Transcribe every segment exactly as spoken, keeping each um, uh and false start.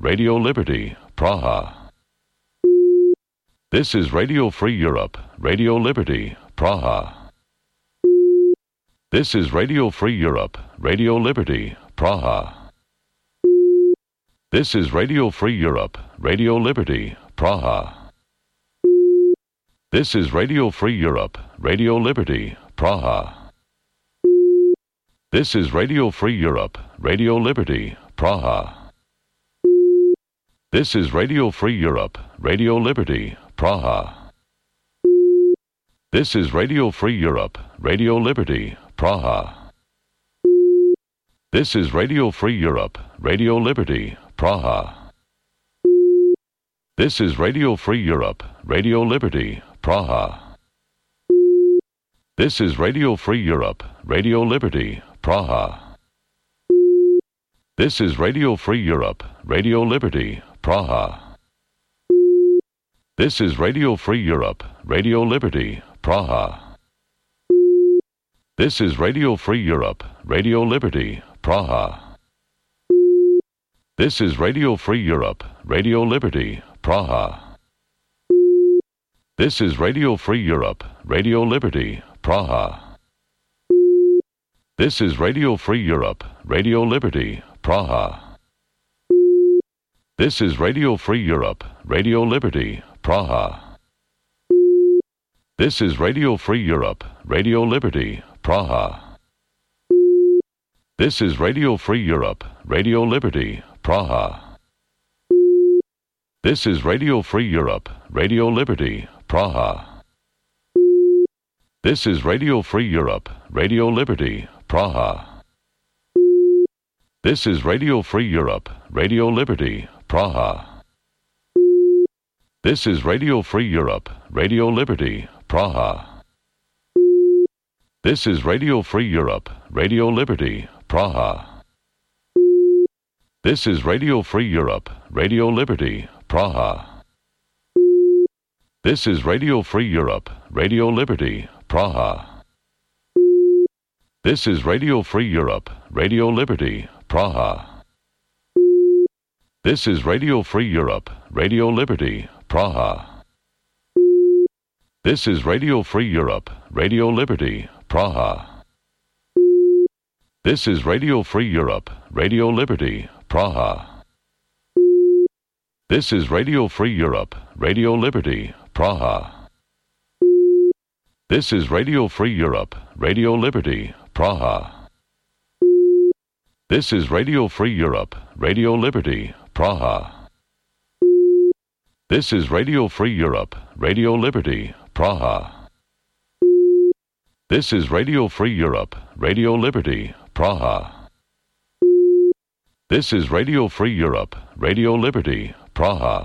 Radio Liberty, Praha. This is Radio Free Europe, Radio Liberty, Praha. This is Radio Free Europe, Radio Liberty, Praha. This is Radio Free Europe, Radio Liberty, Praha. This is Radio Free Europe, Radio Liberty, Praha. This is Radio Free Europe, Radio Liberty, Praha. This is Radio Free Europe, Radio Liberty, Praha. This is Radio Free Europe, Radio Liberty, Praha. This is Radio Free Europe, Radio Liberty, Praha. This is Radio Free Europe, Radio Liberty, Praha. This is Radio Free Europe, Radio Liberty, Praha. This is Radio Free Europe, Radio Liberty, Praha. This is Radio Free Europe, Radio Liberty, Praha. This is Radio Free Europe, Radio Liberty, Praha. This is Radio Free Europe, Radio Liberty, Praha. This is Radio Free Europe, Radio Liberty, Praha. This is Radio Free Europe, Radio Liberty, Praha. This is Radio Free Europe, Radio Liberty, Praha. This is Radio Free Europe, Radio Liberty, Praha. This is Radio Free Europe, Radio Liberty, Praha. This is Radio Free Europe, Radio Liberty, Praha. This is Radio Free Europe, Radio Liberty, Praha. This is Radio Free Europe, Radio Liberty, Praha. This is Radio Free Europe, Radio Liberty, Praha. This is Radio Free Europe, Radio Liberty, Praha. This is Radio Free Europe, Radio Liberty, Praha. This is Radio Free Europe, Radio Liberty, Praha. This is Radio Free Europe, Radio Liberty, Praha. This is Radio Free Europe, Radio Liberty, Praha. This is Radio Free Europe, Radio Liberty, Praha. This is Radio Free Europe, Radio Liberty, Praha. This is Radio Free Europe, Radio Liberty, Praha. This is Radio Free Europe, Radio Liberty, Praha. This is Radio Free Europe, Radio Liberty, Praha. This is Radio Free Europe, Radio Liberty, Praha. This is Radio Free Europe, Radio Liberty, Praha. This is Radio Free Europe, Radio Liberty, Praha.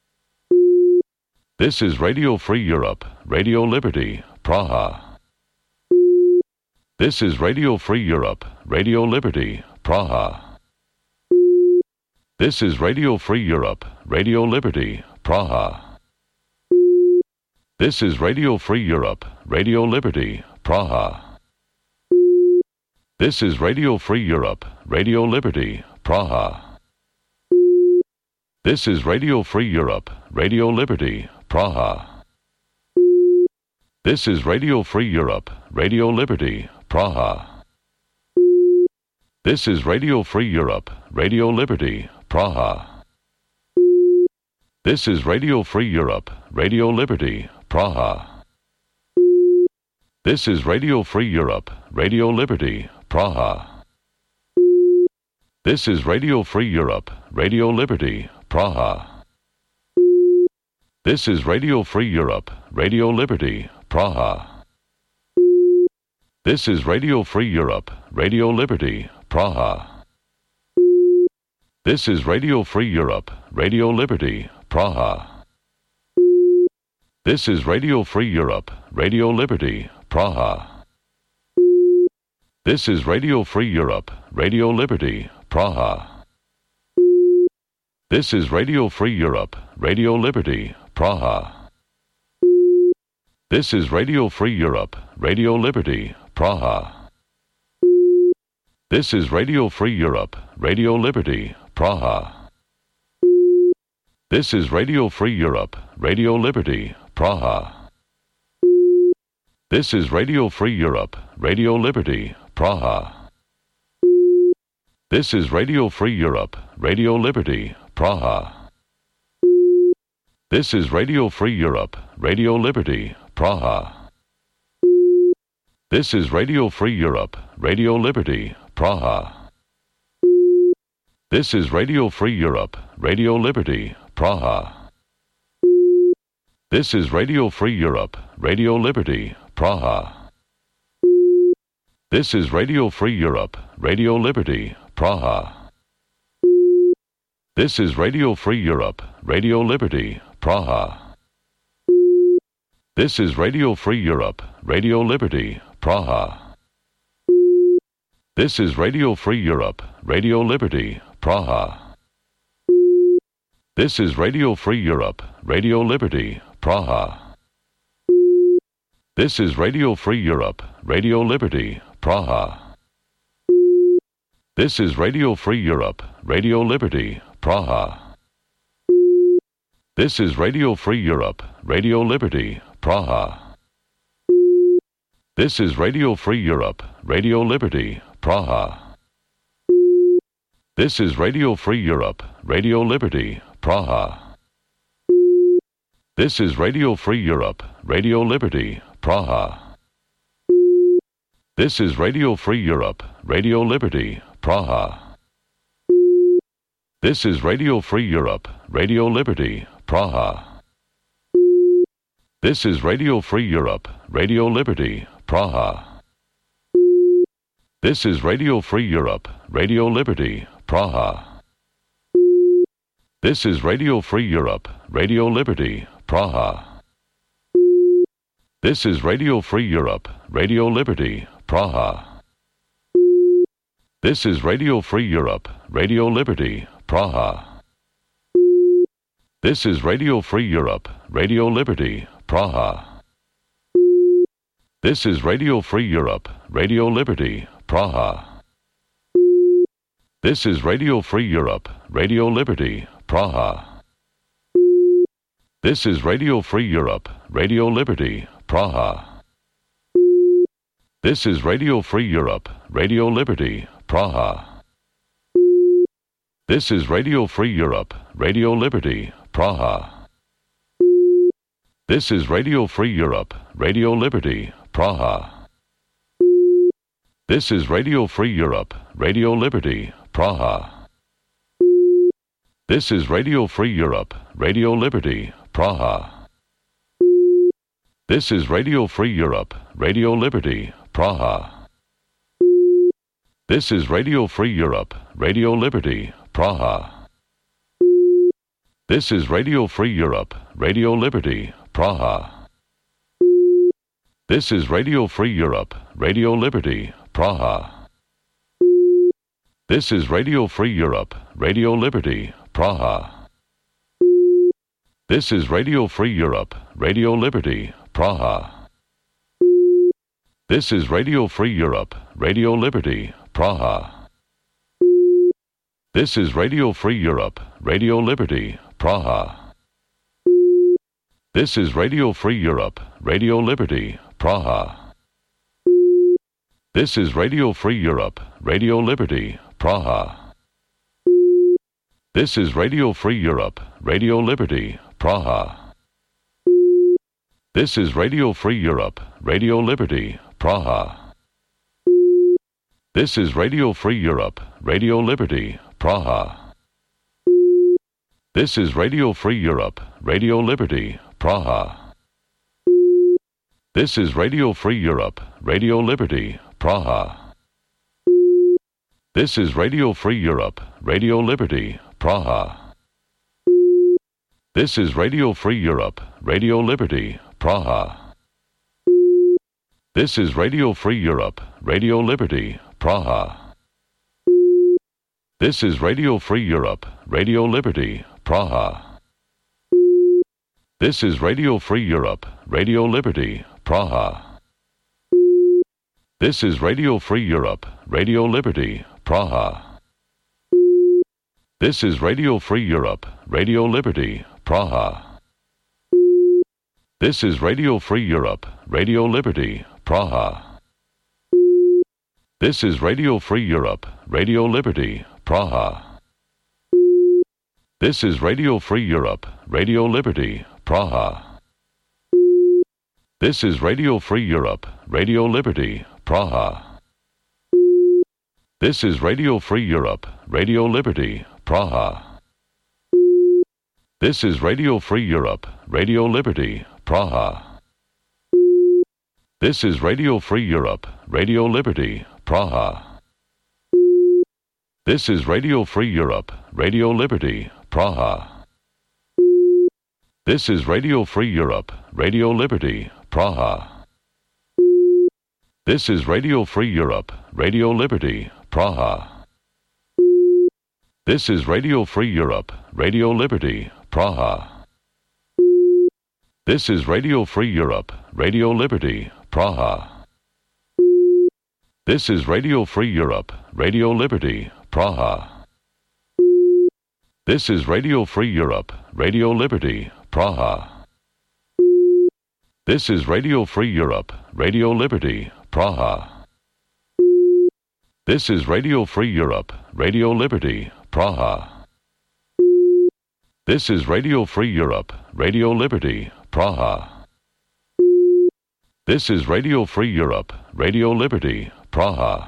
This is Radio Free Europe, Radio Liberty, Praha. This is Radio Free Europe, Radio Liberty, Praha. This is Radio Free Europe, Radio Liberty, Praha. This is Radio Free Europe, Radio Liberty, Praha. This is Radio Free Europe, Radio Liberty, Praha. This is Radio Free Europe, Radio Liberty, Praha. This is Radio Free Europe, Radio Liberty, Praha. This is Radio Free Europe, Radio Liberty, Praha. This is Radio Free Europe, Radio Liberty, Praha. This is Radio Free Europe, Radio Liberty, Praha. This is Radio Free Europe, Radio Liberty, Praha. This is Radio Free Europe, Radio Liberty, Praha. This is Radio Free Europe, Radio Liberty, Praha. This is Radio Free Europe, Radio Liberty, Praha. This is Radio Free Europe, Radio Liberty, Praha. This is Radio Free Europe, Radio Liberty, Praha. This is Radio Free Europe, Radio Liberty, Praha. This is Radio Free Europe, Radio Liberty, Praha. This is Radio Free Europe, Radio Liberty, Praha. This is Radio Free Europe, Radio Liberty, Praha. This is Radio Free Europe, Radio Liberty, Praha. This is Radio Free Europe, Radio Liberty, Praha. This is Radio Free Europe, Radio Liberty, Praha. This is Radio Free Europe, Radio Liberty, Praha. This is Radio Free Europe, Radio Liberty, Praha. This is Radio Free Europe, Radio Liberty, Praha. This is Radio Free Europe, Radio Liberty, Praha. This is Radio Free Europe, Radio Liberty, Praha. This is Radio Free Europe, Radio Liberty, Praha. This is Radio Free Europe, Radio Liberty, Praha. This is Radio Free Europe, Radio Liberty, Praha. This is Radio Free Europe, Radio Liberty, Praha. This is Radio Free Europe, Radio Liberty, Praha. This is Radio Free Europe, Radio Liberty, Praha. This is Radio Free Europe, Radio Liberty, Praha. This is Radio Free Europe, Radio Liberty, Praha. This is Radio Free Europe, Radio Liberty, Praha. This is Radio Free Europe, Radio Liberty, Praha. This is Radio Free Europe, Radio Liberty, Praha. This is Radio Free Europe, Radio Liberty, Praha. This is Radio Free Europe, Radio Liberty, Praha. This is Radio Free Europe, Radio Liberty, Praha. This is Radio Free Europe, Radio Liberty, Praha. This is Radio Free Europe, Radio Liberty, Praha. This is Radio Free Europe, Radio Liberty, Praha. This is Radio Free Europe, Radio Liberty, Praha. This is Radio Free Europe, Radio Liberty, Praha. This is Radio Free Europe, Radio Liberty, Praha. This is Radio Free Europe, Radio Liberty, Praha. This is Radio Free Europe, Radio Liberty, Praha. This is Radio Free Europe, Radio Liberty, Praha. This is Radio Free Europe, Radio Liberty, Praha. This is Radio Free Europe, Radio Liberty, Praha. This is Radio Free Europe, Radio Liberty, Praha. This is Radio Free Europe, Radio Liberty, Praha. This is Radio Free Europe, Radio Liberty, Praha. This is Radio Free Europe, Radio Liberty, Praha. This is Radio Free Europe, Radio Liberty, Praha. This is Radio Free Europe, Radio Liberty, Praha. This is Radio Free Europe, Radio Liberty, Praha. This is Radio Free Europe, Radio Liberty, Praha. This is Radio Free Europe, Radio Liberty, Praha. This is Radio Free Europe, Radio Liberty, Praha. This is Radio Free Europe, Radio Liberty, Praha. This is Radio Free Europe, Radio Liberty, Praha. This is Radio Free Europe, Radio Liberty, Praha. This is Radio Free Europe, Radio Liberty, Praha. This is Radio Free Europe, Radio Liberty, Praha. This is Radio Free Europe, Radio Liberty, Praha. This is Radio Free Europe, Radio Liberty, Praha. This is Radio Free Europe, Radio Liberty, Praha. This is Radio Free Europe, Radio Liberty, Praha. This is Radio Free Europe, Radio Liberty, Praha. This is Radio Free Europe, Radio Liberty, Praha. This is Radio Free Europe, Radio Liberty, Praha. This is Radio Free Europe, Radio Liberty, Praha. This is Radio Free Europe, Radio Liberty, Praha. This is Radio Free Europe, Radio Liberty, Praha. This is Radio Free Europe, Radio Liberty, Praha. This is Radio Free Europe, Radio Liberty, Praha. This is Radio Free Europe, Radio Liberty, Praha. This is Radio Free Europe, Radio Liberty, Praha. This is Radio Free Europe, Radio Liberty, Praha. This is Radio Free Europe, Radio Liberty, Praha. This is Radio Free Europe, Radio Liberty, Praha. This is Radio Free Europe, Radio Liberty, Praha. This is Radio Free Europe, Radio Liberty, Praha. This is Radio Free Europe, Radio Liberty, Praha. This is Radio Free Europe, Radio Liberty, Praha. This is Radio Free Europe, Radio Liberty, Praha. This is Radio Free Europe, Radio Liberty, Praha. This is Radio Free Europe, Radio Liberty, Praha. This is Radio Free Europe, Radio Liberty, Praha.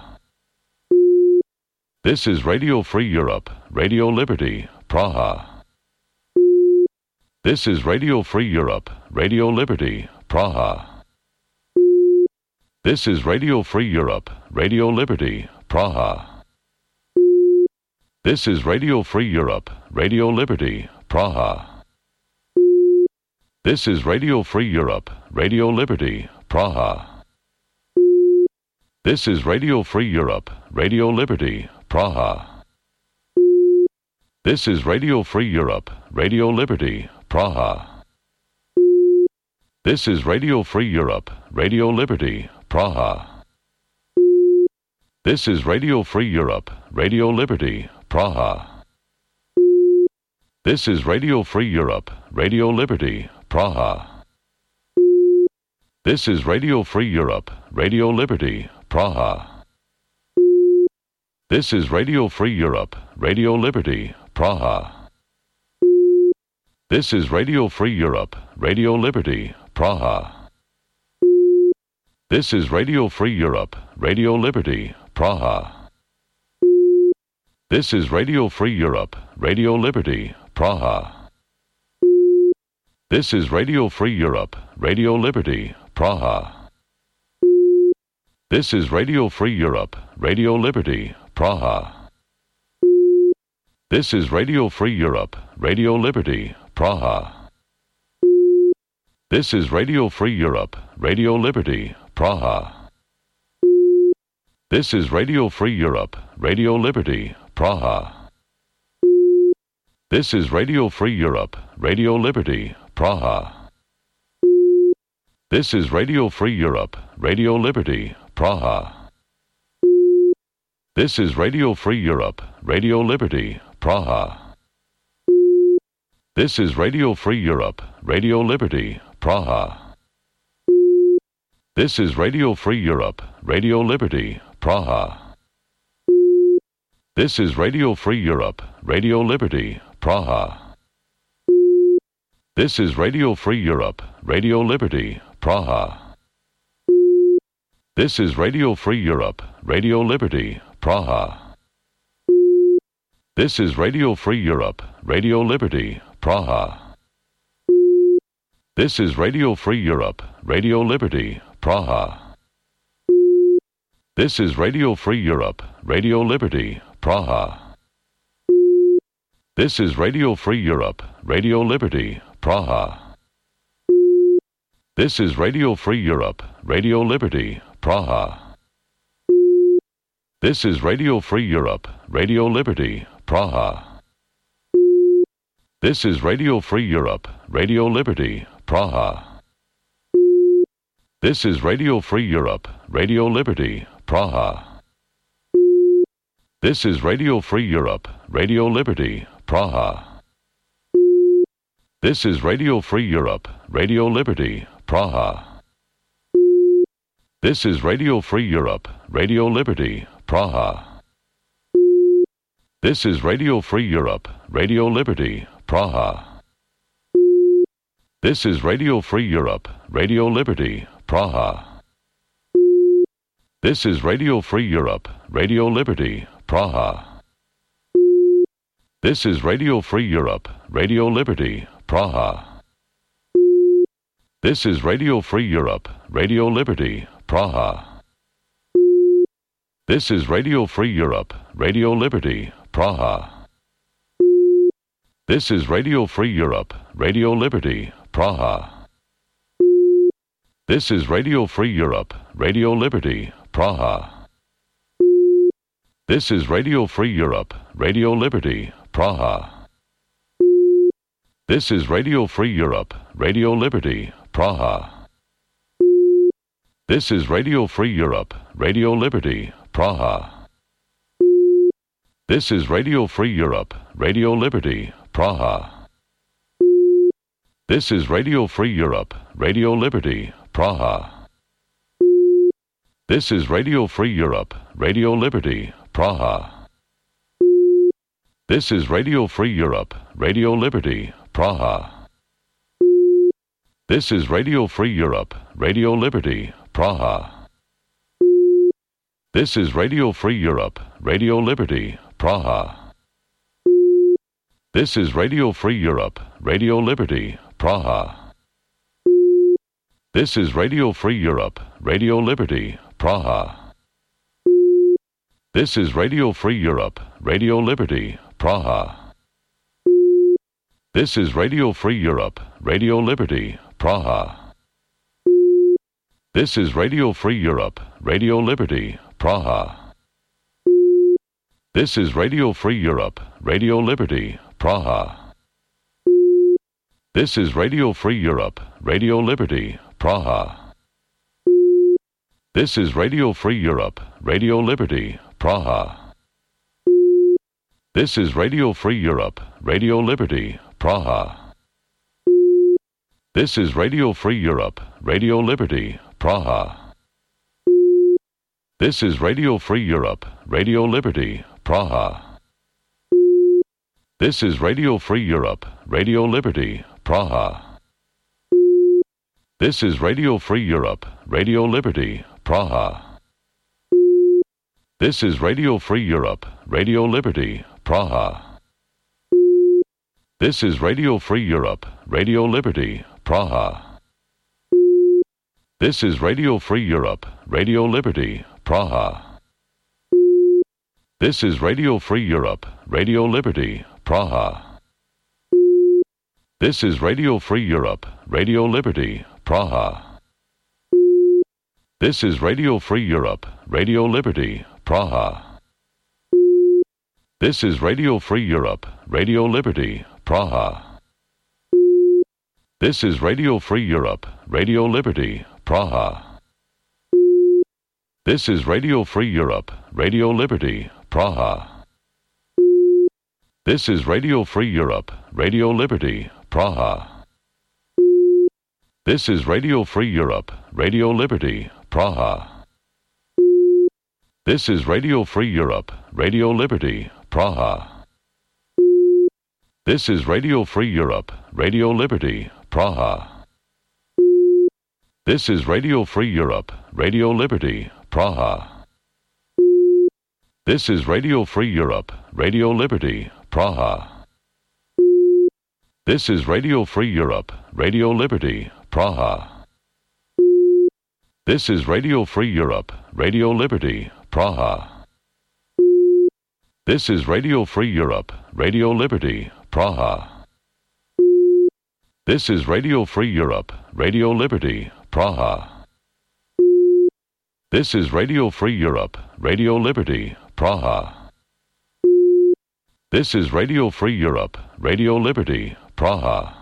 This is Radio Free Europe, Radio Liberty, Praha. This is Radio Free Europe, Radio Liberty, Praha. This is Radio Free Europe, Radio Liberty, Praha. This is Radio Free Europe, Radio Liberty, Praha. This is Radio Free Europe, Radio Liberty, Praha. This is Radio Free Europe, Radio Liberty, Praha. This is Radio Free Europe, Radio Liberty, Praha. This is Radio Free Europe, Radio Liberty, Praha. This is Radio Free Europe, Radio Liberty, Praha. This is Radio Free Europe, Radio Liberty, Praha. This is Radio Free Europe, Radio Liberty, Praha. This is Radio Free Europe, Radio Liberty, Praha. This is Radio Free Europe, Radio Liberty, Praha. This is Radio Free Europe, Radio Liberty, Praha. This is Radio Free Europe, Radio Liberty, Praha. This is Radio Free Europe, Radio Liberty, Praha. This is Radio Free Europe, Radio Liberty, Praha. This is Radio Free Europe, Radio Liberty, Praha. This is Radio Free Europe, Radio Liberty, Praha. This is Radio Free Europe, Radio Liberty, Praha. This is Radio Free Europe, Radio Liberty, Praha. This is Radio Free Europe, Radio Liberty, Praha. This is Radio Free Europe, Radio Liberty, Praha. This is Radio Free Europe, Radio Liberty, Praha. This is Radio Free Europe, Radio Liberty, Praha. This is Radio Free Europe, Radio Liberty, Praha. This is Radio Free Europe, Radio Liberty, Praha. This is Radio Free Europe, Radio Liberty, Praha. This is Radio Free Europe, Radio Liberty, Praha. This is Radio Free Europe, Radio Liberty, Praha. This is Radio Free Europe, Radio Liberty, Praha. This is Radio Free Europe, Radio Liberty, Praha. This is Radio Free Europe, Radio Liberty, Praha. This is Radio Free Europe, Radio Liberty, Praha. This is Radio Free Europe, Radio Liberty, Praha. This is Radio Free Europe, Radio Liberty, Praha. This is Radio Free Europe, Radio Liberty, Praha. This is Radio Free Europe, Radio Liberty, Praha. This is Radio Free Europe, Radio Liberty, Praha. This is Radio Free Europe, Radio Liberty, Praha. This is Radio Free Europe, Radio Liberty, Praha. This is Radio Free Europe, Radio Liberty, Praha. This is Radio Free Europe, Radio Liberty, Praha. This is Radio Free Europe, Radio Liberty, Praha. This is Radio Free Europe, Radio Liberty, Praha. This is Radio Free Europe, Radio Liberty, Praha. This is Radio Free Europe, Radio Liberty, Praha. This is Radio Free Europe, Radio Liberty, Praha. This is Radio Free Europe, Radio Liberty, Praha. This is Radio Free Europe, Radio Liberty, Praha. This is Radio Free Europe, Radio Liberty, Praha. This is Radio Free Europe, Radio Liberty, Praha. This is Radio Free Europe, Radio Liberty, Praha. This is Radio Free Europe, Radio Liberty, Praha. This is Radio Free Europe, Radio Liberty, Praha. This is Radio Free Europe, Radio Liberty, Praha. This is Radio Free Europe, Radio Liberty, Praha. This is Radio Free Europe, Radio Liberty, Praha. This is Radio Free Europe, Radio Liberty, Praha. This is Radio Free Europe, Radio Liberty, Praha. This is Radio Free Europe, Radio Liberty, Praha. This is Radio Free Europe, Radio Liberty, Praha. This is Radio Free Europe, Radio Liberty, Praha. This is Radio Free Europe, Radio Liberty, Praha. This is Radio Free Europe, Radio Liberty, Praha. This is Radio Free Europe, Radio Liberty, Praha. This is Radio Free Europe, Radio Liberty, Praha. This is Radio Free Europe, Radio Liberty, Praha. This is Radio Free Europe, Radio Liberty, Praha. This is Radio Free Europe, Radio Liberty, Praha. This is Radio Free Europe, Radio Liberty, Praha. This is Radio Free Europe, Radio Liberty, Praha. This is Radio Free Europe, Radio Liberty, Praha. This is Radio Free Europe, Radio Liberty, Praha. This is Radio Free Europe, Radio Liberty, Praha. This is Radio Free Europe, Radio Liberty, Praha. This is Radio Free Europe, Radio Liberty, Praha. This is Radio Free Europe, Radio Liberty, Praha. This is Radio Free Europe, Radio Liberty, Praha. This is Radio Free Europe, Radio Liberty, Praha. This is Radio Free Europe, Radio Liberty, Praha. This is Radio Free Europe, Radio Liberty, Praha. This is Radio Free Europe, Radio Liberty, Praha. This is Radio Free Europe, Radio Liberty, Praha. This is Radio Free Europe, Radio Liberty, Praha. This is Radio Free Europe, Radio Liberty, Praha. This is Radio Free Europe, Radio Liberty, Praha. This is Radio Free Europe, Radio Liberty, Praha. This is Radio Free Europe, Radio Liberty, Praha. This is Radio Free Europe, Radio Liberty, Praha.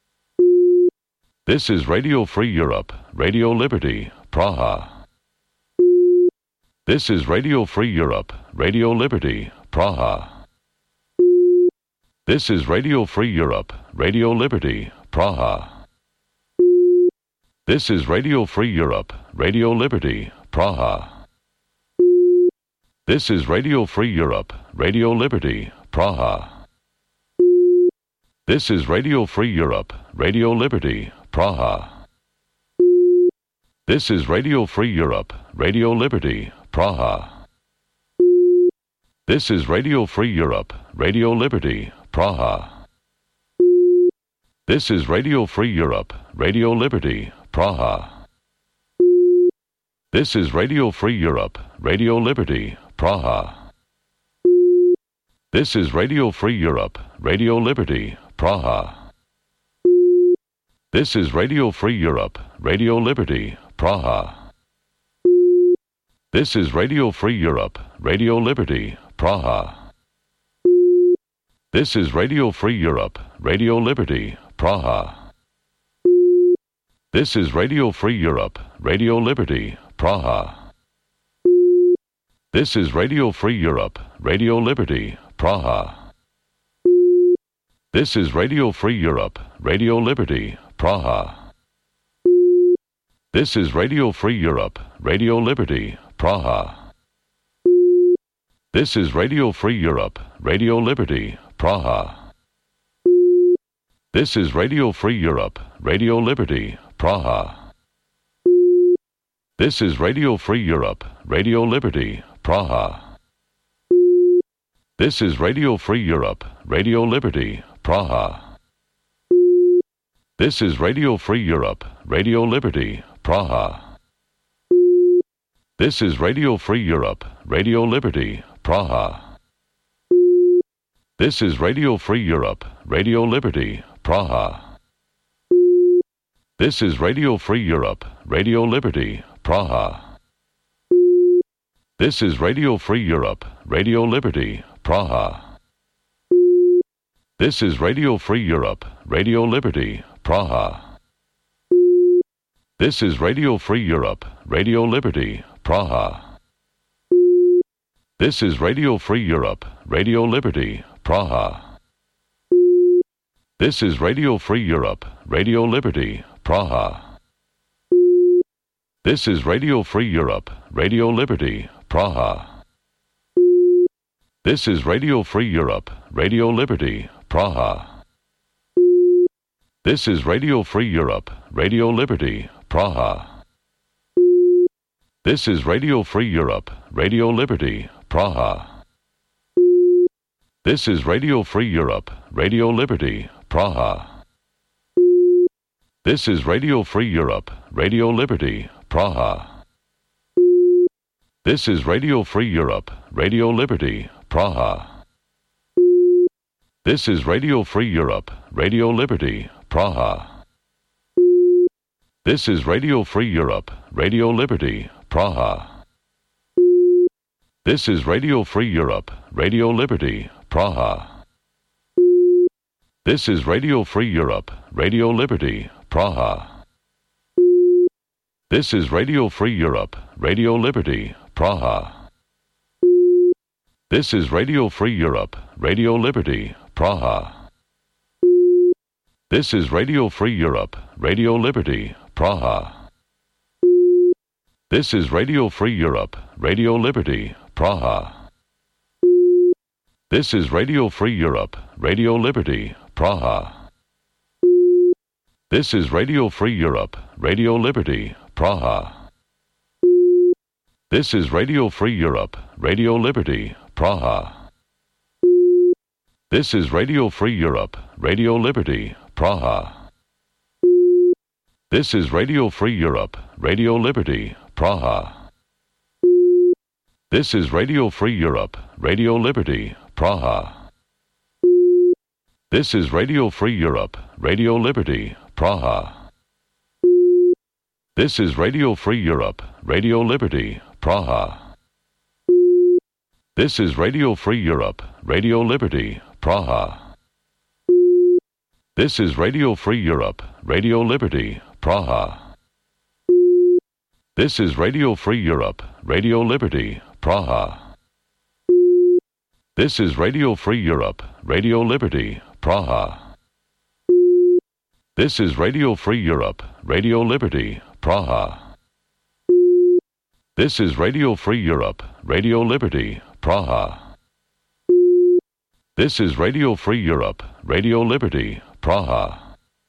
This is Radio Free Europe, Radio Liberty, Praha. This is Radio Free Europe, Radio Liberty, Praha. This is Radio Free Europe, Radio Liberty, Praha. This is Radio Free Europe, Radio Liberty, Praha. This is Radio Free Europe, Radio Liberty, Praha. This is Radio Free Europe, Radio Liberty, Praha. This is Radio Free Europe, Radio Liberty, Praha. This is Radio Free Europe, Radio Liberty, Praha. This is Radio Free Europe, Radio Liberty, Praha. This is Radio Free Europe, Radio Liberty, Praha. This is Radio Free Europe, Radio Liberty, Praha. This is Radio Free Europe, Radio Liberty, Praha. This is Radio Free Europe, Radio Liberty, Praha. This is Radio Free Europe, Radio Liberty, Praha. This is Radio Free Europe, Radio Liberty, Praha. This is Radio Free Europe, Radio Liberty, Praha. This is Radio Free Europe, Radio Liberty, Praha. This is Radio Free Europe, Radio Liberty, Praha. This is Radio Free Europe, Radio Liberty, Praha. This is Radio Free Europe, Radio Liberty, Praha. This is Radio Free Europe, Radio Liberty, Praha. This is Radio Free Europe, Radio Liberty, Praha. This is Radio Free Europe, Radio Liberty, Praha. This is Radio Free Europe, Radio Liberty, Praha. This is Radio Free Europe, Radio Liberty, Praha. This is Radio Free Europe, Radio Liberty, Praha. This is Radio Free Europe, Radio Liberty, Praha. This is Radio Free Europe, Radio Liberty, Praha. This is Radio Free Europe, Radio Liberty, Praha. This is Radio Free Europe, Radio Liberty, Praha. This is Radio Free Europe, Radio Liberty, Praha. This is Radio Free Europe, Radio Liberty, Praha. This is Radio Free Europe, Radio Liberty, Praha. This is Radio Free Europe, Radio Liberty, Praha. This is Radio Free Europe, Radio Liberty, Praha. This is Radio Free Europe, Radio Liberty, Praha. This is Radio Free Europe, Radio Liberty, Praha. This is Radio Free Europe, Radio Liberty, Praha. This is Radio Free Europe, Radio Liberty, Praha. This is Radio Free Europe, Radio Liberty, Praha. This is Radio Free Europe, Radio Liberty, Praha. This is Radio Free Europe, Radio Liberty, Praha. This is Radio Free Europe, Radio Liberty, Praha. This is Radio Free Europe, Radio Liberty, Praha. This is Radio Free Europe, Radio Liberty, Praha. This is Radio Free Europe, Radio Liberty, Praha. This is Radio Free Europe, Radio Liberty, Praha. This is Radio Free Europe, Radio Liberty, Praha. This is Radio Free Europe, Radio Liberty, Praha. This is Radio Free Europe, Radio Liberty, Praha. This is Radio Free Europe, Radio Liberty, Praha. This is Radio Free Europe, Radio Liberty, Praha. This is Radio Free Europe, Radio Liberty, Praha. This is Radio Free Europe, Radio Liberty, Praha. This is Radio Free Europe, Radio Liberty, Praha. This is Radio Free Europe, Radio Liberty, Praha. This is Radio Free Europe, Radio Liberty, Praha. This is Radio Free Europe, Radio Liberty, Praha. This is Radio Free Europe, Radio Liberty, Praha. This is Radio Free Europe, Radio Liberty, Praha. This is Radio Free Europe, Radio Liberty, Praha.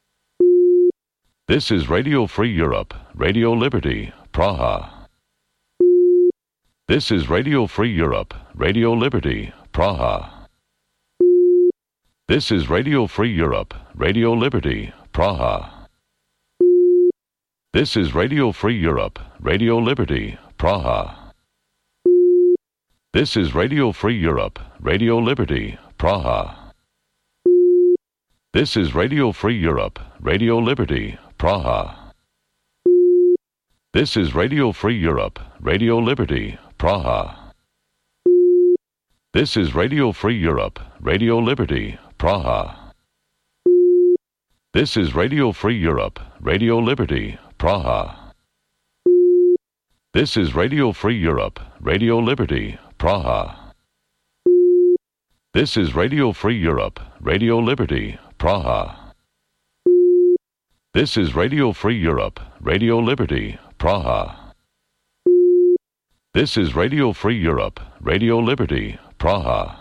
This is Radio Free Europe, Radio Liberty, Praha. This is Radio Free Europe, Radio Liberty, Praha. This is Radio Free Europe, Radio Liberty, Praha. This is Radio Free Europe, Radio Liberty, Praha. This is Radio Free Europe, Radio Liberty, Praha. This is Radio Free Europe, Radio Liberty, Praha. This is Radio Free Europe, Radio Liberty, Praha. This is Radio Free Europe, Radio Liberty, Praha. This is Radio Free Europe, Radio Liberty, Praha. This is Radio Free Europe, Radio Liberty, Praha. This is Radio Free Europe, Radio Liberty, Praha. This is Radio Free Europe, Radio Liberty, Praha. This is Radio Free Europe, Radio Liberty, Praha.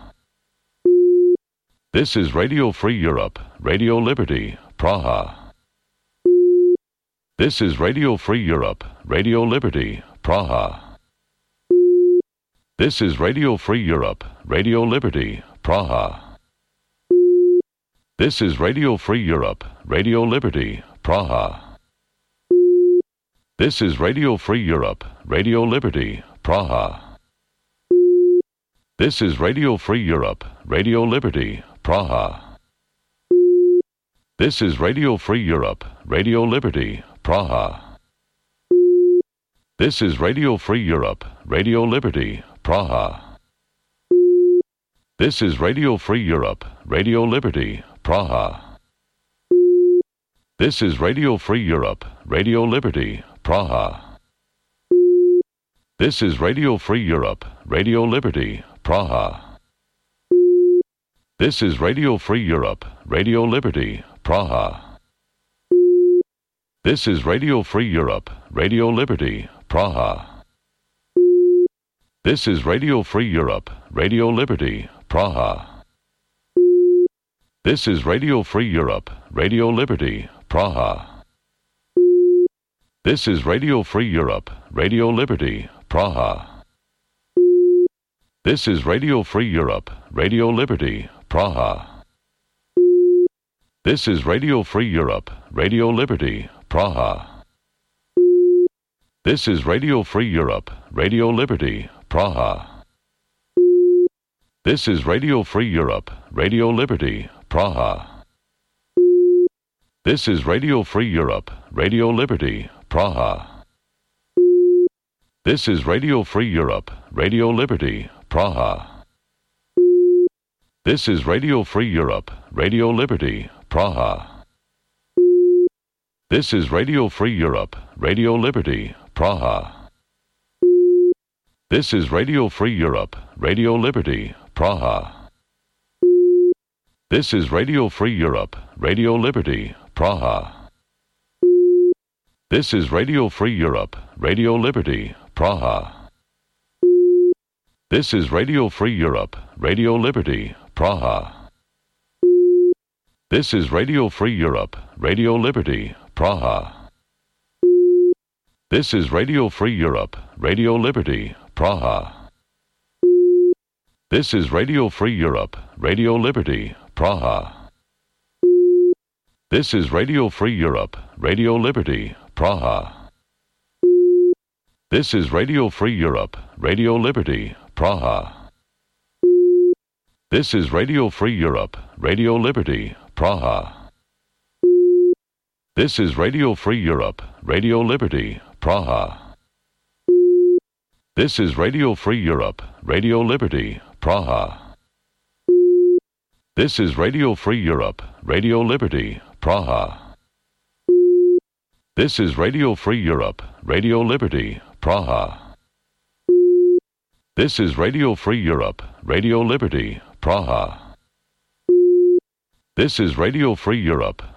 This is Radio Free Europe, Radio Liberty, Praha. This is Radio Free Europe, Radio Liberty, Praha. This is Radio Free Europe, Radio Liberty, Praha. This is Radio Free Europe, Radio Liberty, Praha. This is Radio Free Europe, Radio Liberty, Praha. This is Radio Free Europe, Radio Liberty, Praha. This is Radio Free Europe, Radio Liberty, Praha. This is Radio Free Europe, Radio Liberty, Praha. This is Radio Free Europe, Radio Liberty, Praha. This is Radio Free Europe, Radio Liberty, Praha. This is Radio Free Europe, Radio Liberty, Praha. This is Radio Free Europe, Radio Liberty, Praha. This is Radio Free Europe, Radio Liberty, Praha. This is Radio Free Europe, Radio Liberty, Praha. This is Radio Free Europe, Radio Liberty, Praha. This is Radio Free Europe, Radio Liberty, Praha. This is Radio Free Europe, Radio Liberty, Praha. This is Radio Free Europe, Radio Liberty, Praha. This is Radio Free Europe, Radio Liberty, Praha. This is Radio Free Europe, Radio Liberty, Praha. This is Radio Free Europe, Radio Liberty, Praha. This is Radio Free Europe, Radio Liberty, Praha. This is Radio Free Europe, Radio Liberty, Praha. This is Radio Free Europe, Radio Liberty, Praha. This is Radio Free Europe, Radio Liberty, Praha. This is Radio Free Europe, Radio Liberty, Praha. This is Radio Free Europe, Radio Liberty, Praha. This is Radio Free Europe, Radio Liberty, Praha. This is Radio Free Europe, Radio Liberty, Praha. This is Radio Free Europe, Radio Liberty, Praha. This is Radio Free Europe, Radio Liberty, Praha. This is Radio Free Europe, Radio Liberty, Praha. This is Radio Free Europe, Radio Liberty, Praha. This is Radio Free Europe, Radio Liberty, Praha. This is Radio Free Europe, Radio Liberty, Praha. This is Radio Free Europe, Radio Liberty, Praha. This is Radio Free Europe, Radio Liberty, Praha. This is Radio Free Europe, Radio Liberty, Praha. This is Radio Free Europe, Radio Liberty, Praha. This is Radio Free Europe,